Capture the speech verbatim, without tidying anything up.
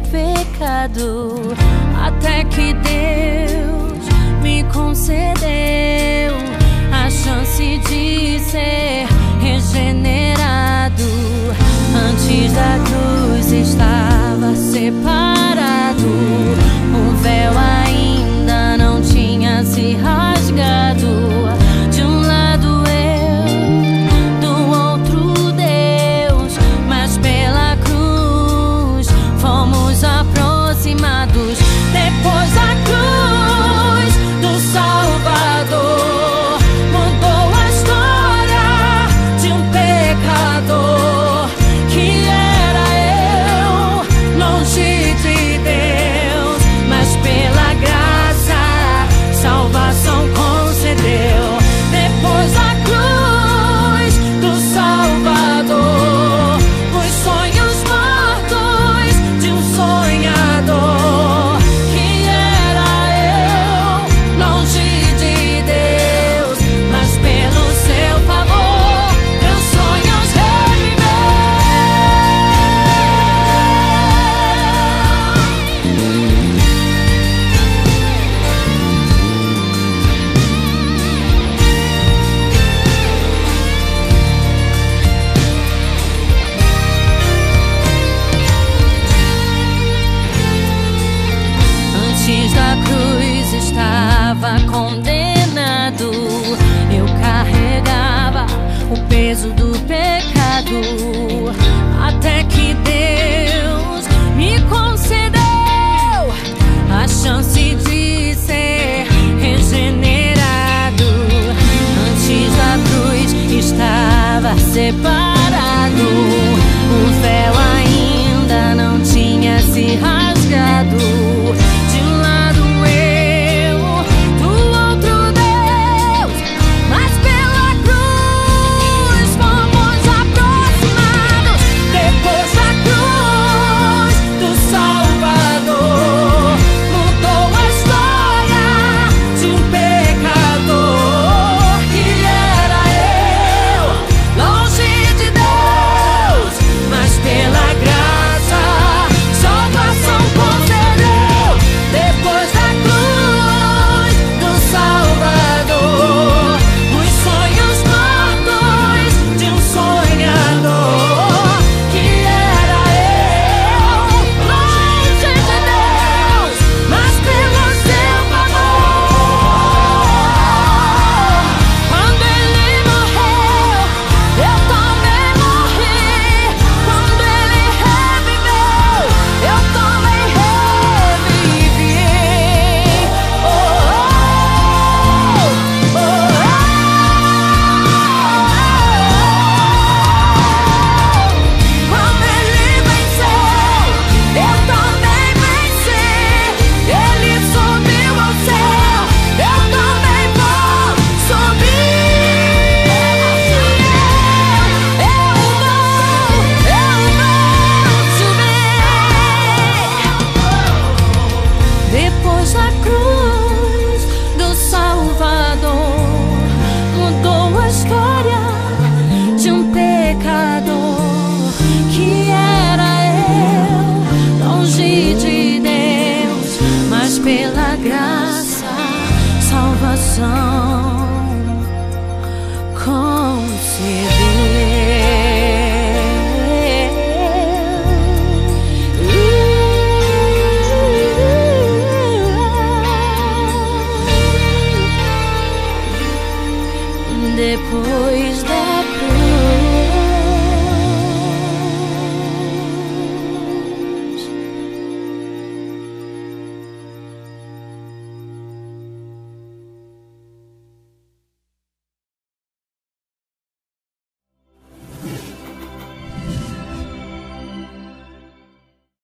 pecado, até que Deus me concedeu a chance de ser regenerado. Antes da cruz estava separado, o véu ainda não tinha se rasgado. De um lado eu, do outro Deus, mas pela cruz fomos aproximados. Depois da cruz do Salvador mudou a história de um pecador que era eu, longe de Deus, mas pela graça salvação concedeu. Depois da cruz do Salvador, os sonhos mortos de um sonhador que era eu, longe de Deus, mas pelo seu favor meus sonhos reviveu. Antes da cruz estava condenado, eu carregava o peso do pecado.